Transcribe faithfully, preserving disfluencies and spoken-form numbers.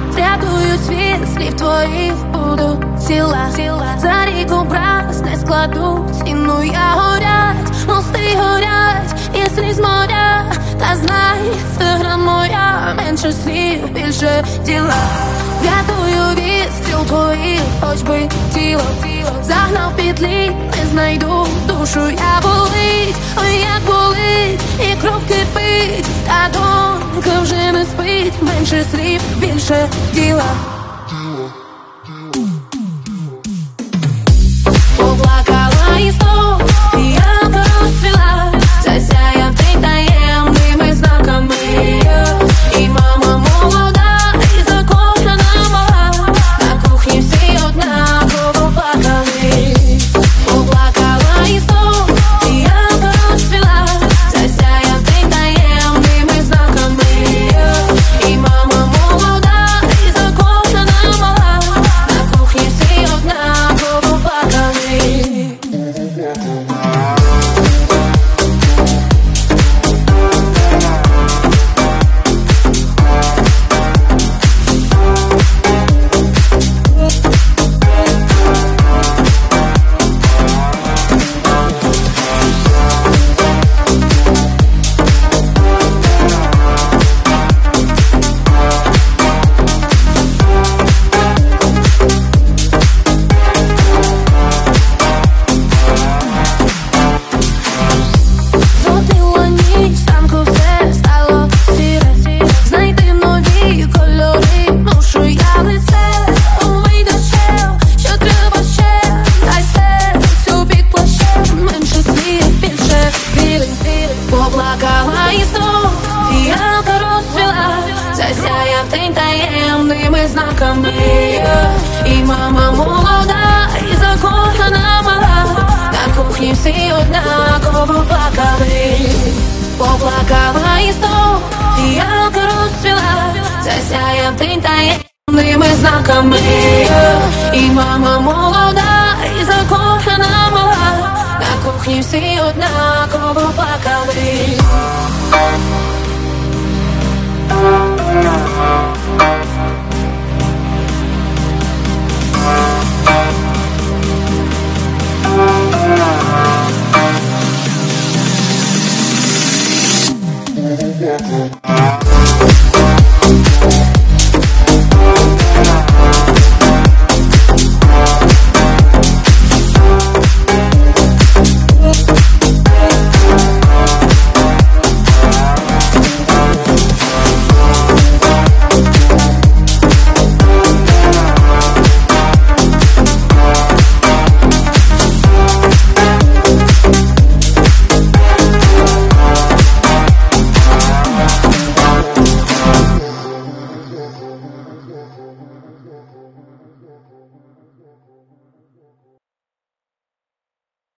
Рятую світ, слів твоїх буду ціла. За ріку браз не складу, стіну я горять, мости горять, і сліз моря. Та знай, це гра моя, менше слів, більше діла. Рятую від стріл твоїх, хоч би тіло загнав петлі, не знайду, душу я болить, ой, як болить, і кров кипить, та донька вже не спить, менше слів, більше діла. Поплакала і знов, фіалка розцвіла, засяяв день таємними знаками. І мама молода, і закохана мала, на кухні всі однаково плакали. Поплакала і знов, фіалка розцвіла, засяяв день таємними знаками. І мама молода, і закохана мала, на кухні всі однаково плакали. Зотила ніч, зранку все стало сіре, знайти нові кольори, мушу я лице, умий дощем, що треба ще, дай серцю під плащем, менше слів, більше віри. Поплакала і знов, фіалка розцвіла, засяяв день таємними знаками. І мама молода, і закохана мала, на кухні всі однаково плакали. Поплакала і знов, фіалка розцвіла, засяяв день таємними знаками. І мама молода, і закохана мала, на кухні всі однаково плакали. Yeah.